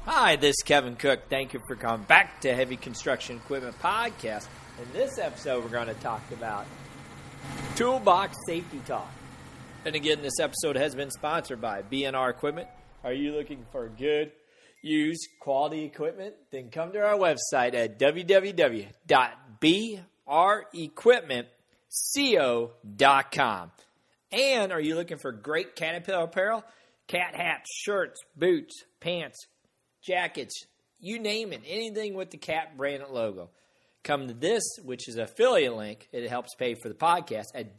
Hi, this is Kevin Cook. Thank you for coming back to Heavy Construction Equipment Podcast. In this episode, we're going to talk about Toolbox Safety Talk. And again, this episode has been sponsored by B&R Equipment. Are you looking for good, used, quality equipment? Then come to our website at www.brequipmentco.com. And are you looking for great Caterpillar apparel? Cat hats, shirts, boots, pants, jackets, you name it, anything with the Cat branded logo. Come to this, which is an affiliate link. It helps pay for the podcast at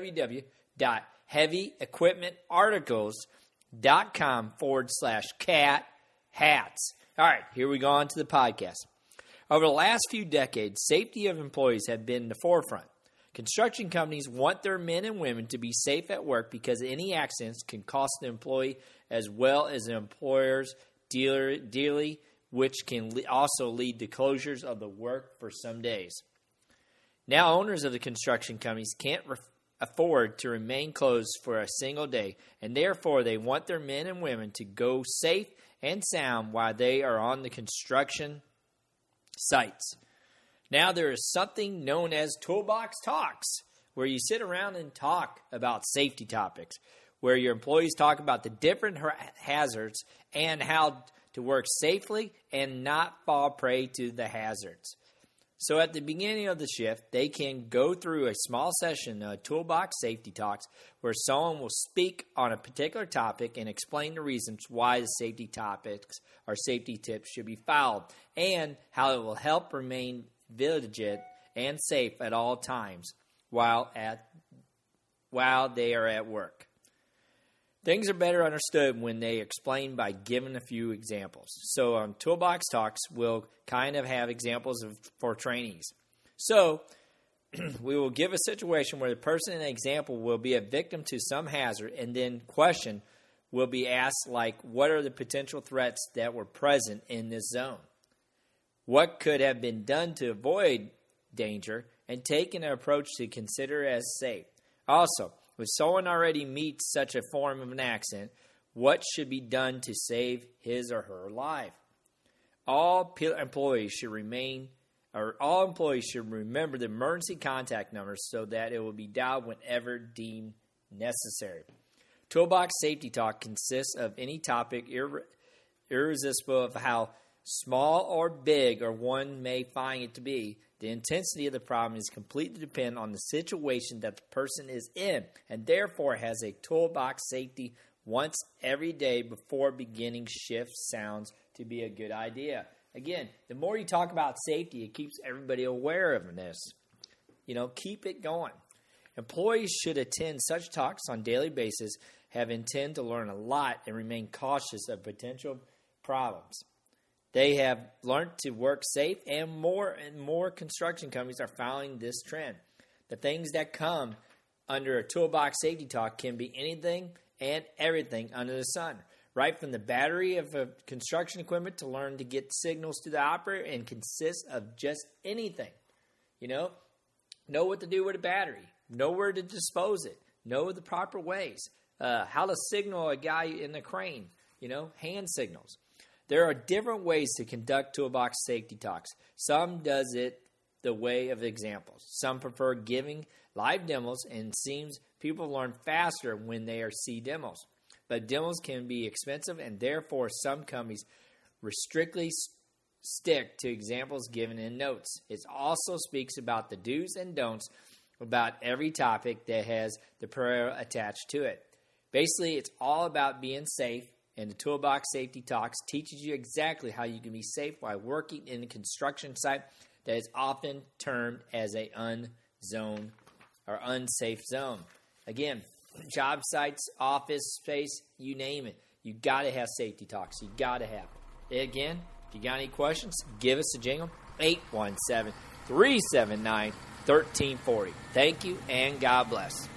www.heavyequipmentarticles.com/cat hats. All right, here we go on to the podcast. Over the last few decades, safety of employees have been in the forefront. Construction companies want their men and women to be safe at work because any accidents can cost the employee as well as the employer's dearly, which can also lead to closures of the work for some days. Now, owners of the construction companies can't afford to remain closed for a single day, and therefore they want their men and women to go safe and sound while they are on the construction sites. Now there is something known as Toolbox Talks, where you sit around and talk about safety topics, where your employees talk about the different hazards and how to work safely and not fall prey to the hazards. So at the beginning of the shift, they can go through a small session of Toolbox Safety Talks where someone will speak on a particular topic and explain the reasons why the safety topics or safety tips should be followed and how it will help remain vigilant and safe at all times while they are at work. Things are better understood when they explain by giving a few examples. So on Toolbox Talks, we'll kind of have examples for trainees. So we will give a situation where the person in the example will be a victim to some hazard, and then question will be asked like, what are the potential threats that were present in this zone? What could have been done to avoid danger and taken an approach to consider as safe? Also, if someone already meets such a form of an accident, what should be done to save his or her life? All employees should remember the emergency contact numbers so that it will be dialed whenever deemed necessary. Toolbox Safety Talk consists of any topic irresistible of how small or big or one may find it to be. The intensity of the problem is completely dependent on the situation that the person is in, and therefore has a toolbox safety once every day before beginning shift sounds to be a good idea. Again, the more you talk about safety, it keeps everybody aware of this. Keep it going. Employees should attend such talks on a daily basis, have intent to learn a lot, and remain cautious of potential problems. They have learned to work safe, and more construction companies are following this trend. The things that come under a Toolbox Safety Talk can be anything and everything under the sun. Right from the battery of construction equipment to learn to get signals to the operator and consists of just anything. Know what to do with a battery. Know where to dispose it. Know the proper ways. How to signal a guy in the crane. Hand signals. There are different ways to conduct Toolbox Safety Talks. Some does it the way of examples. Some prefer giving live demos, and it seems people learn faster when they see demos. But demos can be expensive, and therefore some companies strictly stick to examples given in notes. It also speaks about the do's and don'ts about every topic that has the prayer attached to it. Basically, it's all about being safe. And the Toolbox Safety Talks teaches you exactly how you can be safe while working in a construction site that is often termed as a unzone or unsafe zone. Again, job sites, office space, you name it. You got to have safety talks. You got to have it. Again, if you got any questions, give us a jingle. 817-379-1340. Thank you and God bless.